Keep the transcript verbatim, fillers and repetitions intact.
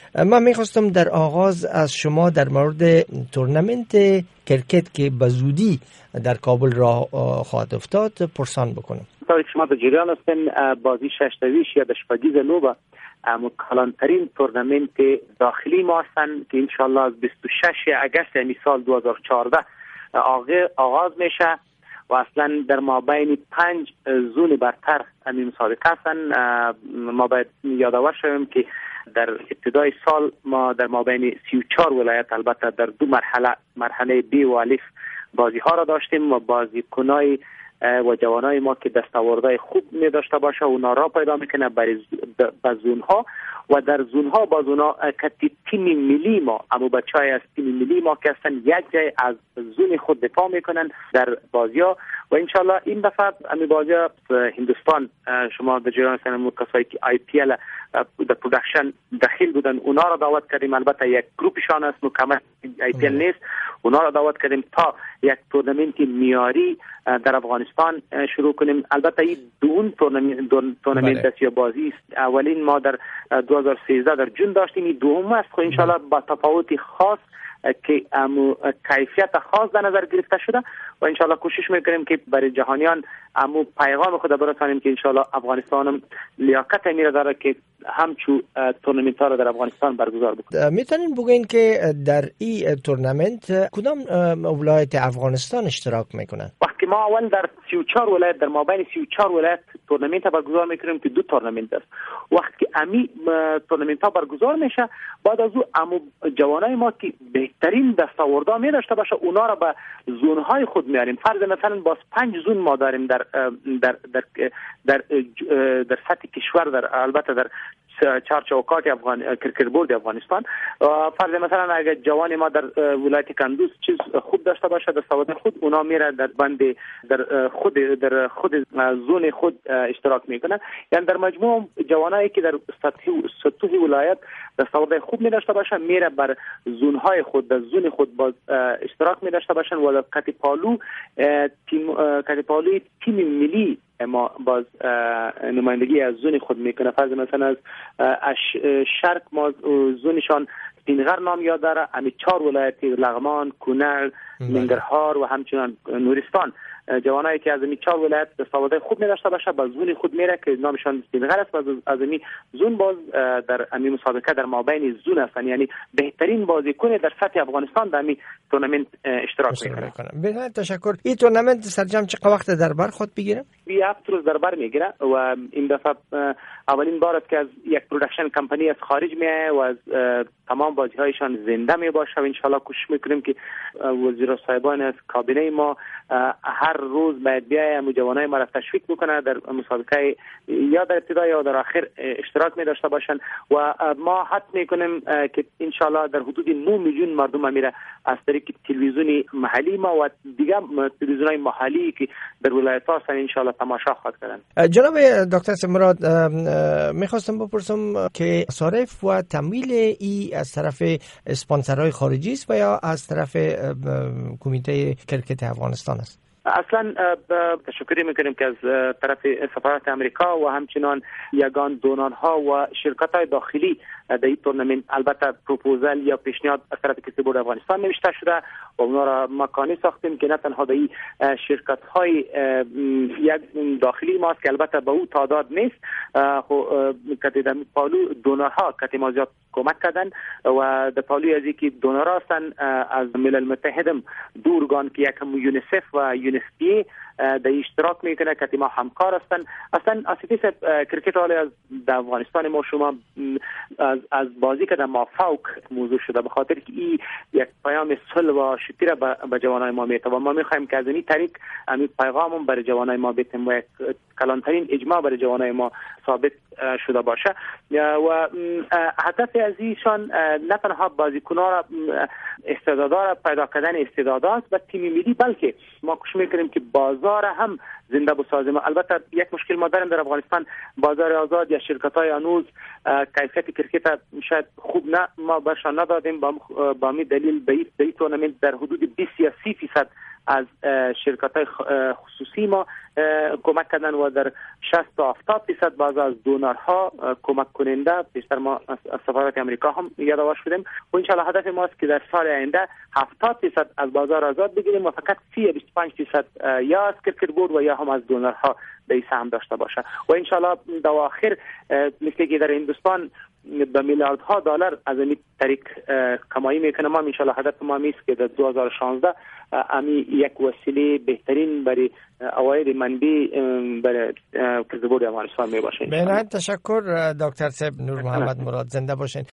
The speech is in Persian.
من میخواستم در آغاز از شما در مورد تورنمنت کرکت که به زودی در کابل راه خواهد افتاد پرسان بکنم. تا شما در جریان هستین، بازی ششتویش یا دشپگیز نوبه کلانترین تورنمنت داخلی ما هستند که انشالله از بیست و شش اگست یعنی سال دو هزار و چهارده آغاز میشه و اصلا در مابین پنج زون برتر همین مسابقه هستن. ما باید یادآور شویم که در ابتدای سال ما در مابین سی و چهار ولایت البته در دو مرحله مرحله بی و الف بازی ها را داشتیم و بازیکنای و جوانای ما که دستاوردهای خوب می داشته باشه اونا را پیدا میکنه برای به زون ها و در زون ها باز اونا که تیم ملی ما اما بچهای از تیم ملی ما که هستن یک جای از زون خود دفاع میکنن در بازی ها و انشالله این دفعه امی بازی ها هندوستان شما در جریان هستن کسایی که آی پی ال در پرودکشن داخل بودن اونا را دعوت کردیم. البته یک گروپشان است مکمل آی پی ال نیست، اونا را دعوت کردیم تا یک تورنمنت میاری در افغانستان شروع کنیم. البته این دون تورنمنت تورنمنت است یا بازی است. اولین ما در دو هزار و سیزده در جون داشتیم، این دوم است خو انشالله با تفاوت خاص که امو کیفیت خاص در نظر گرفته شده و انشالله کوشش میکنیم که برای جهانیان امو پیغام خود برسانیم که انشالله افغانستان هم لیاقت میره داره که همچو تورنمنت ها را در افغانستان برگزار بکنه. میتونین بگین که در این تورنمنت کدام ولایت افغانستان اشتراک میکنن؟ وقتی ما اول در سی و چهار ولایت در مابین سی و چهار ولایت تورنمنت برگزار میکنیم که دو تورنمنت است. وقتی امی تورنمنت ها برگزار میشه بعد از او امو جوانای ما که بهترین دستاوردها می داشته باشه اونا را به زون های خود میاریم. فرض مثلا باز پنج زون ما داریم در در در در, در, در سطح کشور، در البته در چهار چوکات افغان کرکت بورد افغانستان. فرض مثلا اگر جوان ما در ولایت کندوز چیز خوب داشته باشه در سواد خود اونا میره در بند در خود در خود زون خود اشتراک میکنن. یعنی در مجموع جوانایی که در سطح سطح ولایت در سواد خوب می داشته باشن میره بر زون های خود در زون خود باز اشتراک می داشته باشن و در کاتیپالو تیم کاتیپالو تیم ملی ما باز نمایندگی از زون خود میکنه. فرض مثلا از شرق ما زونشان پینغر نام یاد داره، امی چهار ولایت لغمان، کونر، ننگرهار و همچنان نورستان جوانایی که از این چهار ولایت دستاوردهای خوب می‌داشته باشه با زون خود میره که نامشان پینغر است و از این زون باز در امی مسابقه در مابین زون هستن. یعنی بهترین بازیکن در سطح افغانستان در امی تورنمنت اشتراک میکنه. بسیار تشکر. این تورنمنت سرجم چه وقت در بر خود بگیره؟ هفت روز در بر میگیره و این دفعه اولین بار است که از یک پرودکشن کمپانی از خارج میاد و از تمام بازی‌هایشان زنده می باشه و ان شاء الله کوشش میکنیم که وزیر صاحبان از کابینه ما هر روز باید بیاید جوانای ما را تشویق بکنه در مسابقه یا در ابتدا یا در آخر اشتراک می داشته باشن و ما حد میکنیم که ان شاء الله در حدود نه میلیون مردم میره از طریق تلویزیونی محلی ما و دیگه تلویزیونای محلی که در ولایت‌ها هستن ان شاء الله تماشا خواهد کردن. جناب دکتر سمراد میخواستم بپرسم که صرف و تمویل ای از طرف اسپانسرهای خارجی است و یا از طرف کمیته کرکت افغانستان است؟ اصلا تشکر میکنیم که از طرف سفارت امریکا و همچنان یگان دونرها و شرکت‌های داخلی در این تورنمنت البته پروپوزال یا پیشنهاد از طرف کرکت بورد افغانستان نوشته شده و اونا را مکانی ساختیم که نه تنها در این شرکت‌های یک داخلی ماست که البته به او تعداد نیست، کاتیدم پالو دونرها کاتی ما زیاد کمک کردن و در پالو از اینکه دونرها هستن از ملل متحد دو ارگان که یکم یونیسف و یونیسپی در اشتراک میکنه که ما همکار هستن. اصلا اسیتیس کرکت حالی از افغانستان ما شما از از بازی که در مافوق موضوع شده به خاطر که این یک پیام صلح و شتیره به جوانای ما میته و ما میخوایم که از این طریق همین پیغامم برای جوانای ما بتیم و یک کلانترین اجماع برای جوانای ما ثابت شده باشه و هدف از ایشان نه تنها بازیکن‌ها را استعدادها را پیدا کردن استعدادات و تیم ملی بلکه ما کوشش میکنیم که بازار هم زنده بسازیم. البته یک مشکل ما داریم در افغانستان بازار آزاد یا شرکت‌های هنوز کیفیت کرکت شاید خوب نه ما برشان ندادیم با با می دلیل به این تورنمنت در حدود بیست یا سی فیصد از شرکت های خصوصی ما کمک کردن و در شصت تا هفتاد درصد بعض از دونرها کمک کننده بیشتر ما از سفارت امریکا هم یادآور شدیم و ان شاء الله هدف ما است که در سال آینده هفتاد درصد از بازار آزاد بگیریم و فقط سی تا بیست و پنج درصد یا از کرکت بورد و یا هم از دونرها به سهم داشته باشه و ان شاء الله در آخر مثل که در هندوستان به میلیاردها دلار از این طریق کمایی میکنه ما ان شاء الله هدف ما است که در دو هزار و شانزده امی یک وسیله بهترین برای عواید منبی برای کرکت بورد افغانستان می باشه. به نهایت تشکر دکتر صاحب. نور محمد مراد، زنده باشین.